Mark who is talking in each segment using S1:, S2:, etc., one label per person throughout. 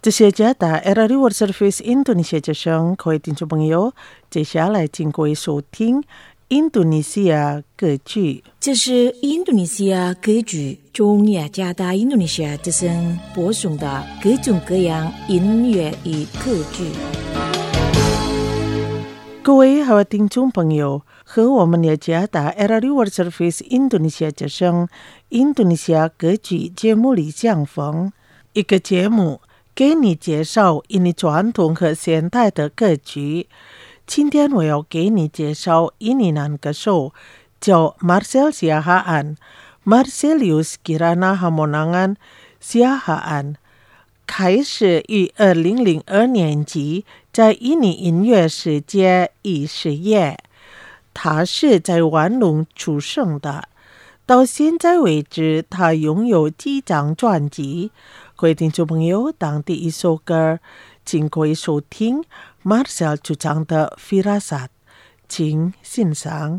S1: 这些家的 RRI World Service Indonesia 之声，各位听众朋友，接下来请各位收听印度尼西亚歌剧。
S2: 这是印度尼西亚歌剧中雅加达印度尼西亚之声播送的各种各样音乐与歌剧。
S1: 各位好的听众朋友，和我们雅加达 RRI World Service Indonesia 之声印度尼西亚歌剧节目里相逢，一个节目给你介绍印尼传统和现代的歌剧。今天我要给你介绍印尼男歌手叫 Marcel Siahaan，Marcelius Kirana Hamonangan Siahaan， 开始于2002年起在印尼音乐世界以事业。他是在万隆出生的，到现在为止他拥有几张专辑。各位听众朋友，当第一首歌请各位收听 Marcel 主唱的 Firasat， 请欣赏。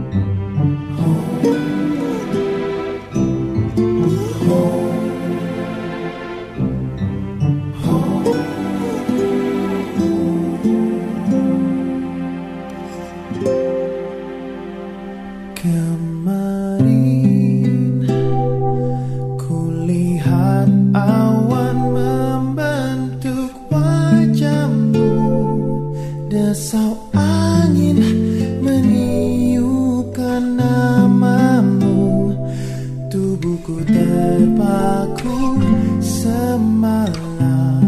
S3: Desau angin meniupkan namamu, tubuhku terpaku semalam.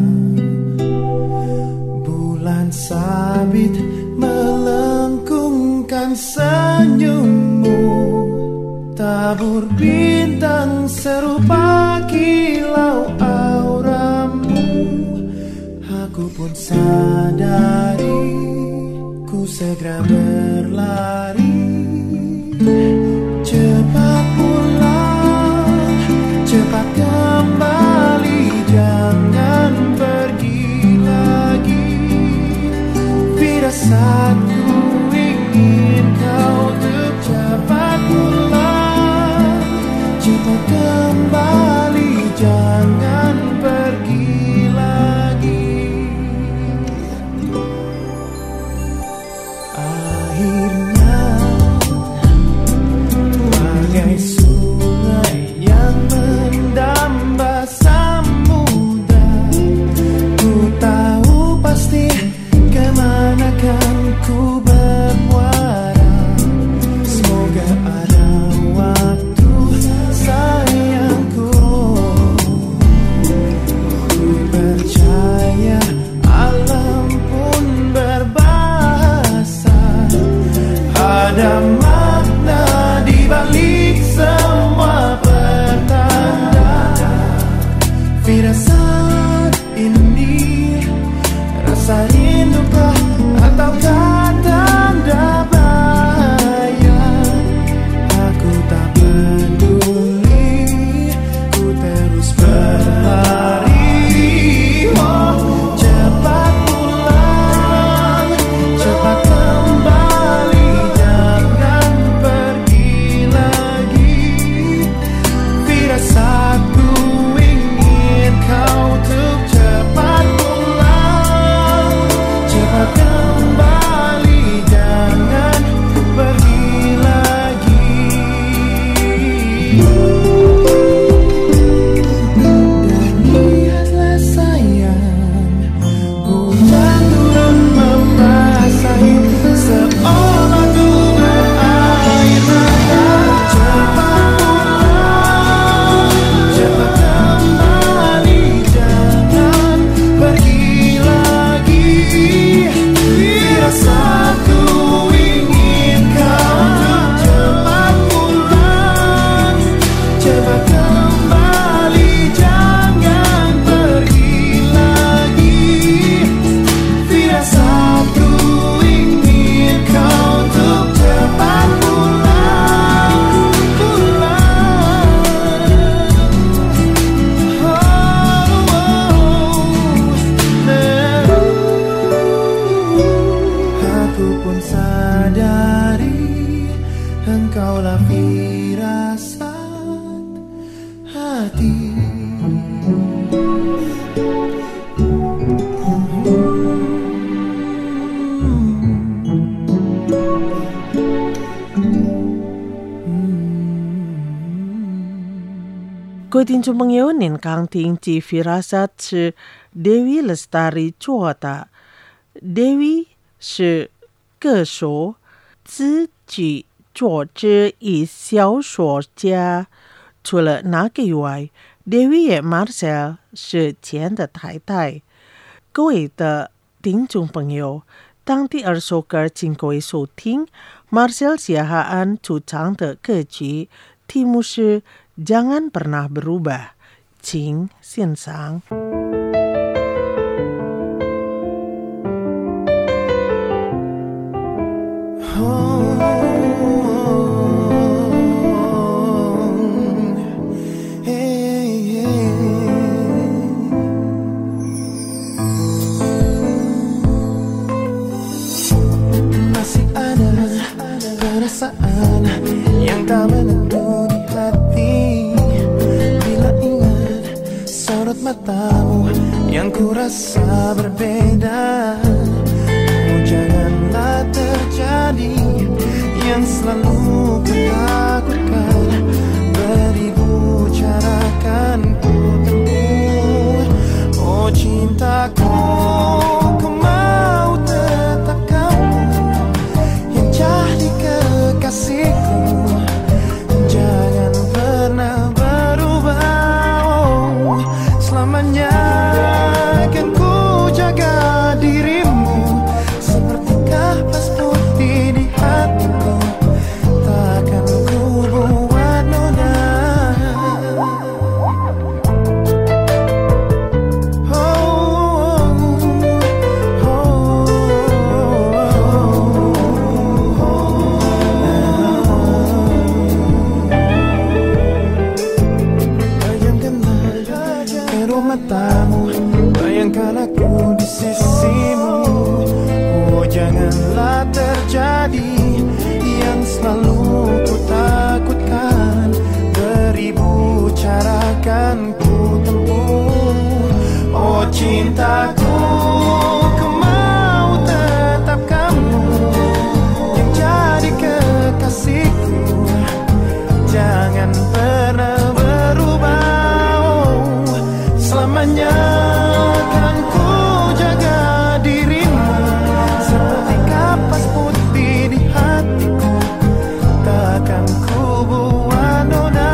S3: Bulan sabit melengkungkan senyummu, tabur bintang serupa kilau auramu. Aku pun sadari ku segera berlari. Cepat pulang, cepat kembali, jangan pergi lagi. Firasatku ingin kau untuk cepat pulang, cepat kembali, jangan pergi lagi. Akhirnya bagai sungai yang mendamba samudra, ku tahu pasti kemana kan ku
S1: 各位听众朋友，您刚听及 Firasat 是 Dewi Lestari 做的。Dewi 是歌手、自己作之以小说家。除了那个以外， Dewi 也 Marcel 是前的太太。各位的听众朋友，当第二首歌请各位收听 Marcel Siahaan 主唱的歌曲，题目是 Jangan Pernah Berubah， 请欣赏。
S3: Masih ada perasaan yang tak menentu di hati bila ingat sorot matamu yang ku rasa berbeda. Janganlah terjadi yang selalu ku takutkan. Beribu cara kan ku tempuh. Oh cintaku, ku mau tetap kamu yang jadi kekasihku. Jangan pernah berubah. Oh, selamanya akan ku jaga dirimu seperti kapas putih di hatiku. Takkan ku buat noda. Bayangkanlah kedua matamu, bayangkan aku di sisimu. Oh janganlah terjadi yang selalu ku takutkan. Beribu cara kan ku tempuh. Oh cintaku, ku mau tetap kamu yang jadi kekasihku. Jangan pernah berubah. Oh, selamanya akan ku jaga dirimu seperti kapas putih di hatiku. Takkan ku buat noda.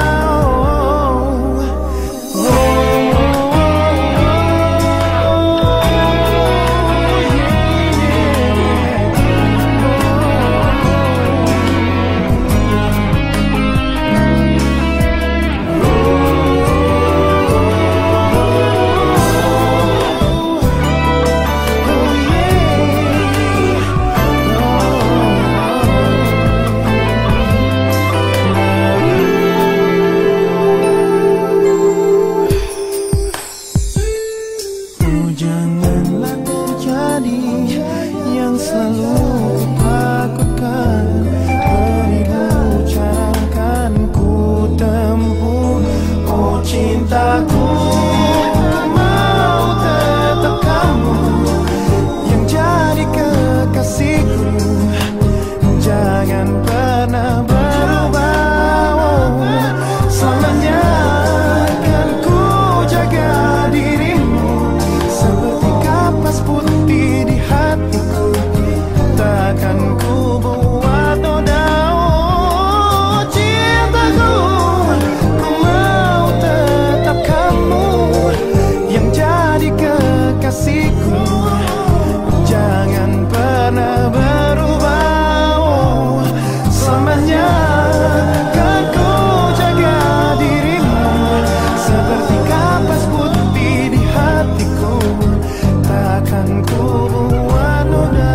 S3: Oh janganlah terjadi yang selalu ku takutkan. Beribu cara kan ku tempuh. Oh cintaku, ku mau tetap kamu yang jadi kekasihku. Jangan pernah berubah. Oh, selamanya akan ku jaga dirimu seperti kapas putih di hatiku. Takkan ku buat noda. Oh cintaku, ku mau tetap kamu yang jadi kekasihku. Jangan pernah berubah. Oh, selamanya akan ku jaga dirimu seperti kapas putih di hatiku. Takkan ku buat noda.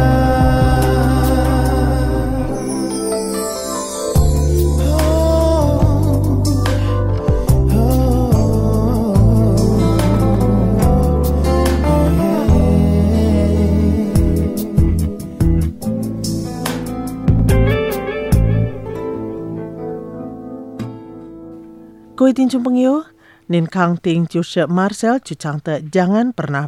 S1: 各位听众朋友，您刚听就是 Marcel 主唱的《Jangan Pernah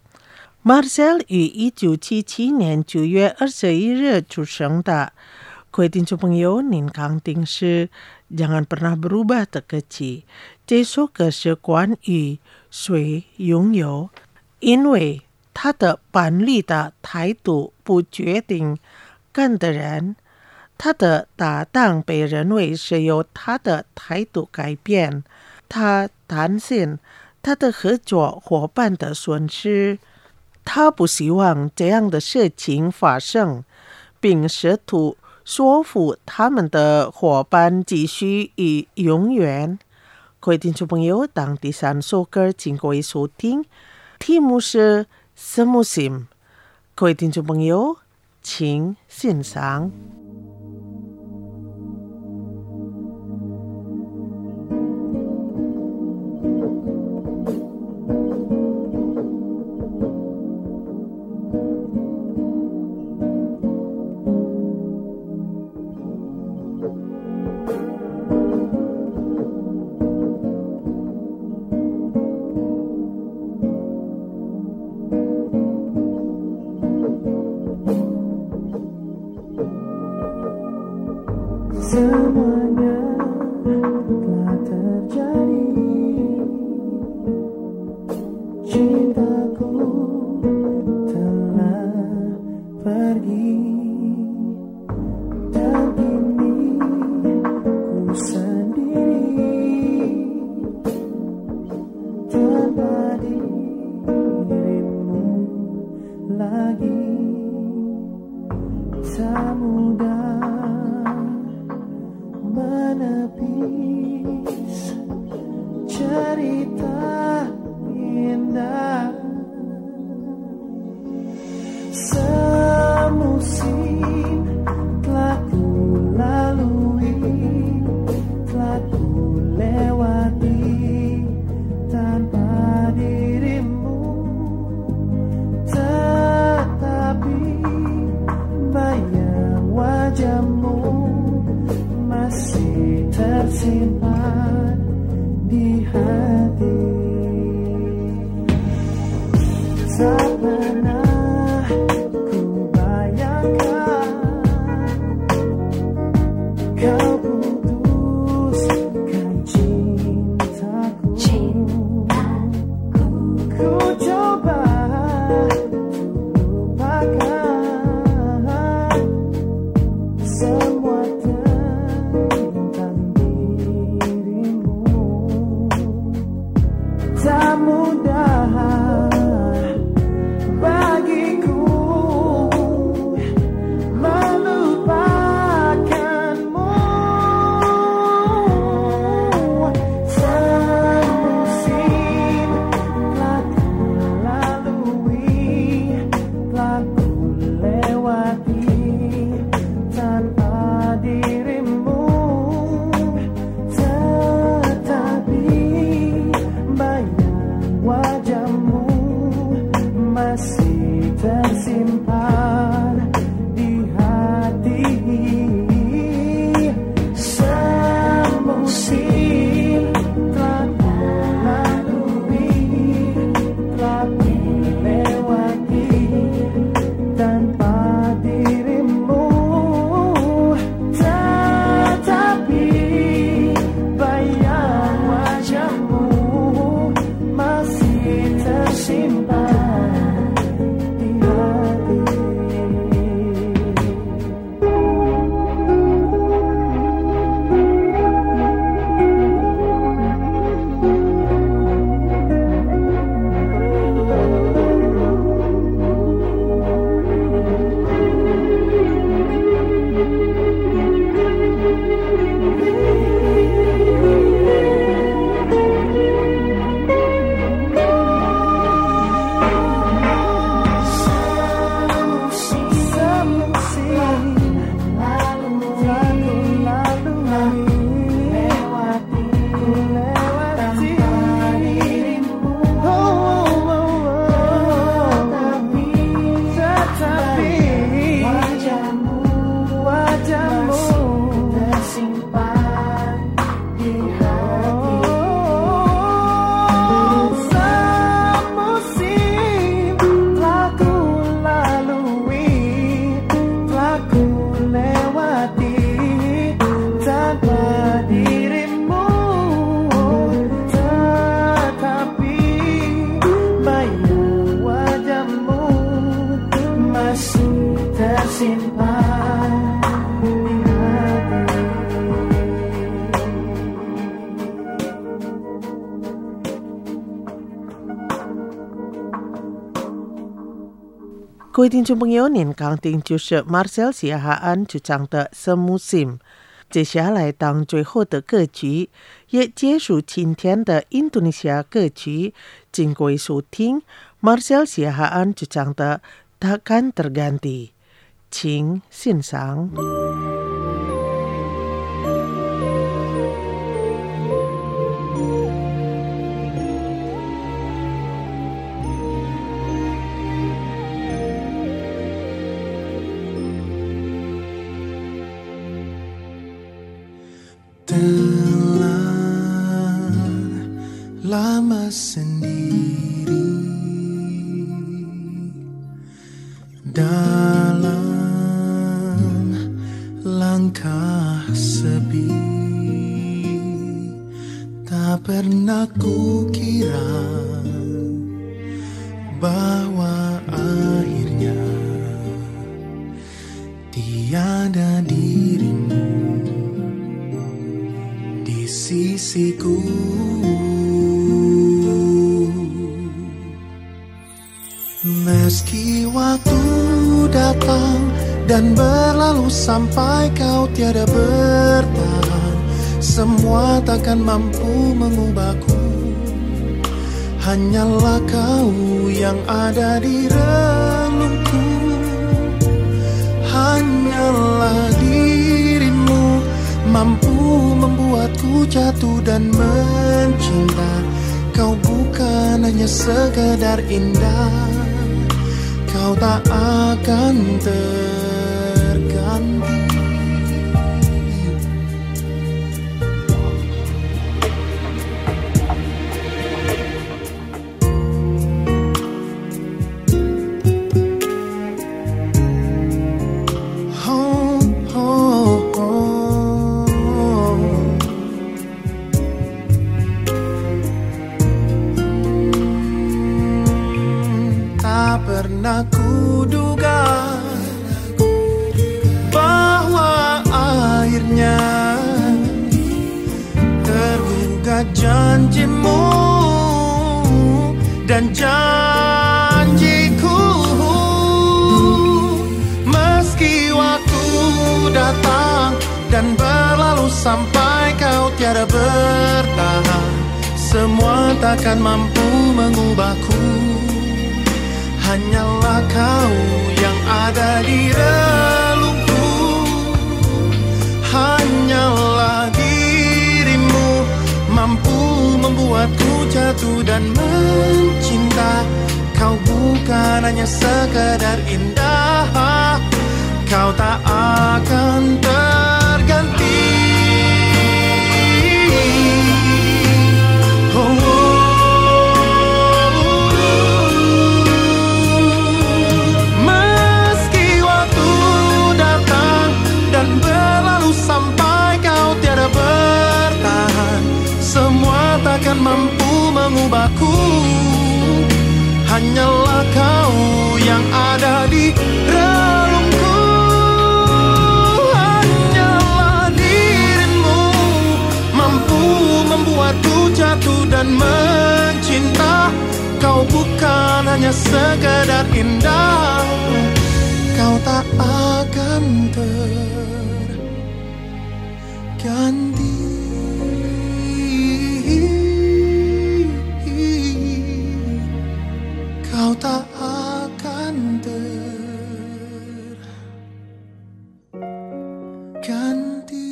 S1: Berubah》。Marcel 于1977年9月21日出生的。 各位听众朋友，您刚听是jangan pernah berubah terkecil。这首歌是关于谁拥有，因为他的本力的态度不决定跟的人，他的搭档被认为是由他的态度改变，他担心他的合作伙伴的损失，他不希望这样的事情发生，并试图说服他们的伙伴继续与永远。各位听众朋友，当第三首歌请各位收听，题目是 Semusim。 各位听众朋友请欣赏。
S3: Semuanya telah terjadi, cintaku telah pergi, dan kini ku sendiri tanpa dirimu lagi. Tak mudah menepis cerita indah. Semusim telah ku lalui, telah ku lewati tanpa dirimu, tetapi bayang wajahmu masih tersimpan di hati. Tak pernah ku bayangkan kau putuskan cintaku. Ku coba lupakan semua tentang dirimu. Tak mudah bagi
S1: 各位听众朋友，您刚听就是 Marcel 谢哈安主唱的《Semusim》。接下来当最后的歌曲，也结束今天的印度尼西亚歌曲。经过收听 Marcel 谢哈安主唱的《Takkan Terganti》，请欣赏。
S3: Telah lama sendiri dalam langkah sepi, tak pernah kukira bahwa akhirnya tiada dirimu di sisiku. Meski waktu datang dan berlalu sampai kau tiada bertahan, semua takkan mampu mengubahku. Hanyalah kau yang ada di relungku. Hanyalah dirimu mampu membuatku jatuh dan mencinta. Kau bukan hanya sekedar indah, kau tak akan terganti. Pernah kuduga bahwa akhirnya tergugat janjimu dan janjiku. Meski waktu datang dan berlalu sampai kau tiada bertahan, semua takkan mampu mengubahku. Hanyalah kau yang ada di relungku. Hanyalah dirimu mampu membuatku jatuh dan mencinta. Kau bukan hanya sekedar indah, kau tak akan terganti. Takkan mampu mengubahku. Hanyalah kau yang ada di relungku. Hanyalah dirimu mampu membuatku jatuh dan mencinta. Kau bukan hanya sekedar indah, kau tak akan terganti. Kau tak akan terganti.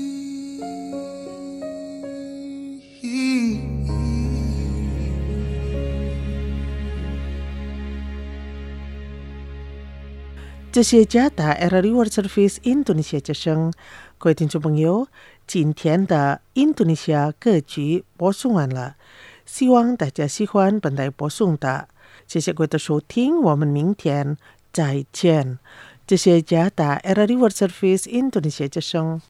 S1: 这些家的 RRI World Service 印度尼西亚之声，各位听众朋友，今天的印度尼西亚歌曲播送完了，希望大家喜欢本台播送的。谢谢各位的收听，我们明天再见。这些家的 RRI World Service 印度尼西亚之声。